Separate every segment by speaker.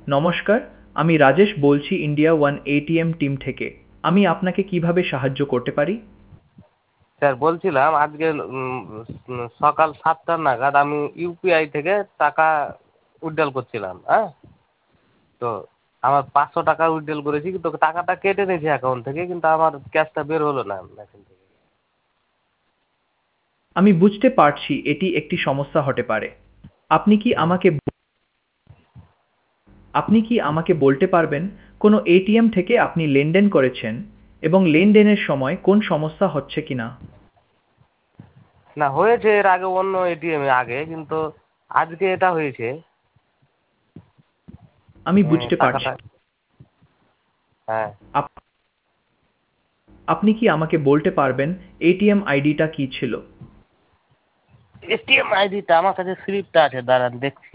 Speaker 1: নমস্কার, আমি রাজেশ বলছি ইন্ডিয়া ওয়ান এটিএম টিম থেকে। আমি আপনাকে কিভাবে সাহায্য করতে পারি?
Speaker 2: স্যার বলছিলাম আজকে সকাল 7টা নাগাদ আমি ইউপিআই থেকে টাকা উইথড্রল করছিলাম, হ্যাঁ? তো আমার 500 টাকা উইথড্রল করেছি, কিন্তু টাকাটা কেটে নিয়েছে অ্যাকাউন্ট থেকে, কিন্তু আমার ক্যাশটা বের হলো না মেশিন থেকে।
Speaker 1: আমি বুঝতে পারছি এটি একটি সমস্যা হতে পারে। আপনি কি
Speaker 2: হুম।
Speaker 1: আমাকে আপনি কি আমাকে বলতে পারবেন কোনো এটিএম থেকে আপনি লেনদেন করেছেন এবং লেনদেনের সময় কোন সমস্যা হচ্ছে কিনা?
Speaker 2: না, হয়েছে এর আগে অন্য এটিএম এ আগে, কিন্তু আজকে এটা হয়েছে।
Speaker 1: আমি বুঝতে পারছি।
Speaker 2: টাকাটা, হ্যাঁ।
Speaker 1: আপ- আপনি কি আমাকে বলতে পারবেন এটিএম আইডিটা কি ছিল?
Speaker 2: এটিএম আইডিটা আমার কাছে স্লিপটা আছে, দাঁড়ান দেখছি।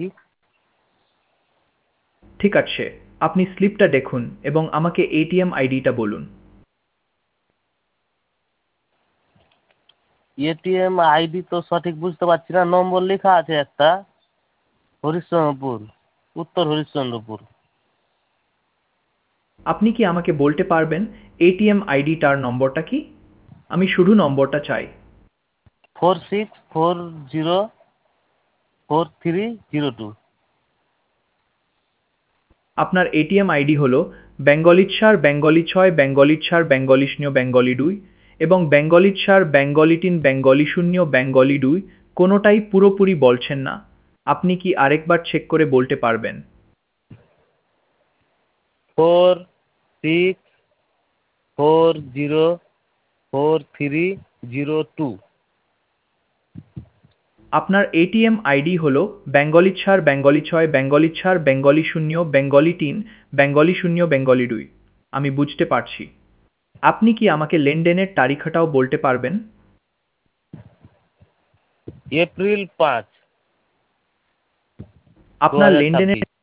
Speaker 1: ঠিক আছে, আপনি স্লিপটা দেখুন এবং আমাকে এটিএম আইডিটা বলুন।
Speaker 2: এটিএম আইডি তো সঠিক বুঝতে পারছি না, নম্বর লেখা আছে একটা, হরিশ্চন্দ্রপুর, উত্তর হরিশ্চন্দ্রপুর।
Speaker 1: আপনি কি আমাকে বলতে পারবেন এটিএম আইডিটার নম্বরটা কি? আমি শুধু নম্বরটা চাই।
Speaker 2: 46404302।
Speaker 1: আপনার এটিএম আইডি হলো Bengali 4 Bengali 6 Bengali 4 Bengali 0 Bengali 2 এবং বেঙ্গলি 4 বেঙ্গলি 3 বেঙ্গলি 0 বেঙ্গলি 2। কোনোটাই পুরোপুরি বলছেন না। আপনি কি আরেকবার চেক করে বলতে পারবেন?
Speaker 2: 46404302।
Speaker 1: আপনার এটিএম আইডি হলো Bengali 4 Bengali 6 Bengali 4 Bengali 0 Bengali 3 Bengali 0 Bengali 2। আমি বুঝতে পারছি। আপনি কি আমাকে লেনদেনের তারিখটাও বলতে পারবেন?
Speaker 2: এপ্রিল 5, দু
Speaker 1: আপনার
Speaker 2: হাজার
Speaker 1: লেনদেনের
Speaker 2: ছাব্বিশ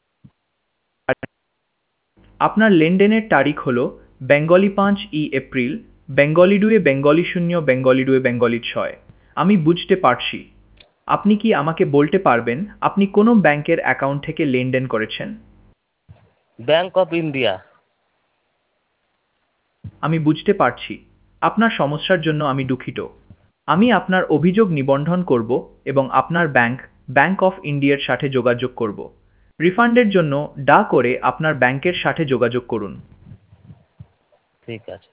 Speaker 1: আপনার লেনদেনের তারিখ হলো Bengali 5 April, Bengali 2 Bengali 0 Bengali 2 Bengali 6। আমি বুঝতে পারছি। আপনি কি আমাকে বলতে পারবেন আপনি কোন ব্যাংকের অ্যাকাউন্ট থেকে লেনদেন করেছেন?
Speaker 2: Bank of India.
Speaker 1: আমি বুঝতে পারছি। আপনার সমস্যার জন্য আমি দুঃখিত। আমি আপনার অভিযোগ নিবন্ধন করব এবং আপনার ব্যাংক অফ ইন্ডিয়ার সাথে যোগাযোগ করব। রিফান্ডের জন্য করে আপনার ব্যাংকের সাথে যোগাযোগ করুন।
Speaker 2: ঠিক আছে।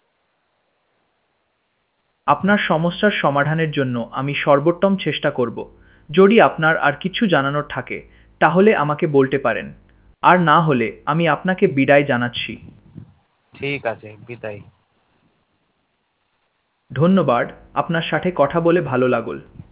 Speaker 1: আপনার সমস্যার সমাধানের জন্য আমি সর্বোত্তম চেষ্টা করব। যদি আপনার আর কিছু জানানোর থাকে তাহলে আমাকে বলতে পারেন। আর না হলে আমি আপনাকে বিদায় জানাচ্ছি।
Speaker 2: ঠিক আছে, বিদায়।
Speaker 1: ধন্যবাদ, আপনার সাথে কথা বলে ভালো লাগল।